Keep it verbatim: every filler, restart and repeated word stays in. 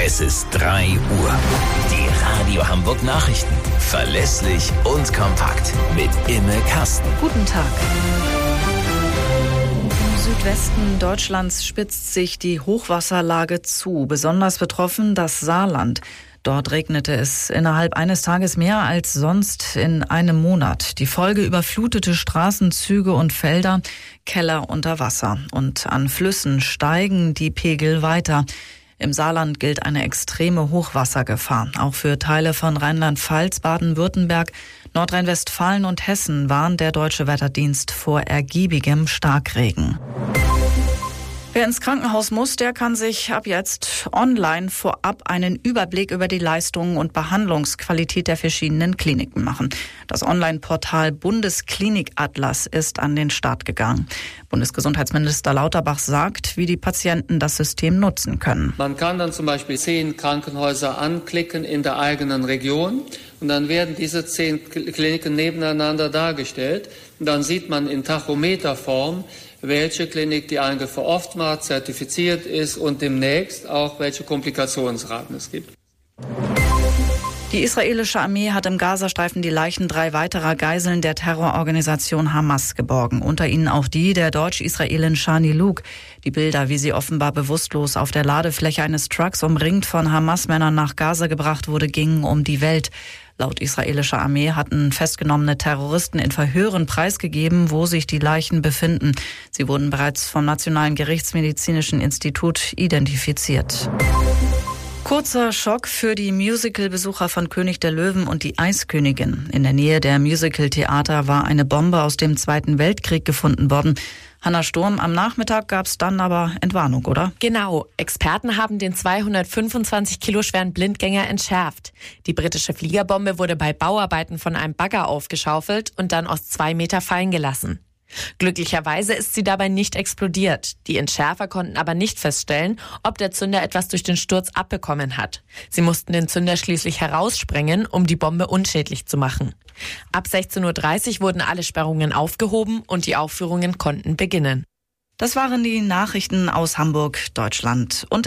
Es ist drei Uhr. Die Radio Hamburg Nachrichten. Verlässlich und kompakt. Mit Imme Kasten. Guten Tag. Im Südwesten Deutschlands spitzt sich die Hochwasserlage zu. Besonders betroffen das Saarland. Dort regnete es innerhalb eines Tages mehr als sonst in einem Monat. Die Folge: überflutete Straßen, Züge und Felder, Keller unter Wasser. Und an Flüssen steigen die Pegel weiter. Im Saarland gilt eine extreme Hochwassergefahr. Auch für Teile von Rheinland-Pfalz, Baden-Württemberg, Nordrhein-Westfalen und Hessen warnt der Deutsche Wetterdienst vor ergiebigem Starkregen. Wer ins Krankenhaus muss, der kann sich ab jetzt online vorab einen Überblick über die Leistungen und Behandlungsqualität der verschiedenen Kliniken machen. Das Online-Portal Bundesklinikatlas ist an den Start gegangen. Bundesgesundheitsminister Lauterbach sagt, wie die Patienten das System nutzen können. Man kann dann zum Beispiel zehn Krankenhäuser anklicken in der eigenen Region und dann werden diese zehn Kliniken nebeneinander dargestellt. Und dann sieht man in Tachometerform, welche Klinik die Eingriff oftmals zertifiziert ist und demnächst auch welche Komplikationsraten es gibt. Die israelische Armee hat im Gazastreifen die Leichen drei weiterer Geiseln der Terrororganisation Hamas geborgen. Unter ihnen auch die der Deutsch-Israelin Shani Luke. Die Bilder, wie sie offenbar bewusstlos auf der Ladefläche eines Trucks umringt von Hamas-Männern nach Gaza gebracht wurde, gingen um die Welt. Laut israelischer Armee hatten festgenommene Terroristen in Verhören preisgegeben, wo sich die Leichen befinden. Sie wurden bereits vom Nationalen Gerichtsmedizinischen Institut identifiziert. Kurzer Schock für die Musical-Besucher von König der Löwen und die Eiskönigin. In der Nähe der Musical-Theater war eine Bombe aus dem Zweiten Weltkrieg gefunden worden. Hanna Sturm, am Nachmittag gab es dann aber Entwarnung, oder? Genau. Experten haben den zweihundertfünfundzwanzig Kilo schweren Blindgänger entschärft. Die britische Fliegerbombe wurde bei Bauarbeiten von einem Bagger aufgeschaufelt und dann aus zwei Meter fallen gelassen. Glücklicherweise ist sie dabei nicht explodiert. Die Entschärfer konnten aber nicht feststellen, ob der Zünder etwas durch den Sturz abbekommen hat. Sie mussten den Zünder schließlich heraussprengen, um die Bombe unschädlich zu machen. Ab sechzehn Uhr dreißig wurden alle Sperrungen aufgehoben und die Aufführungen konnten beginnen. Das waren die Nachrichten aus Hamburg, Deutschland und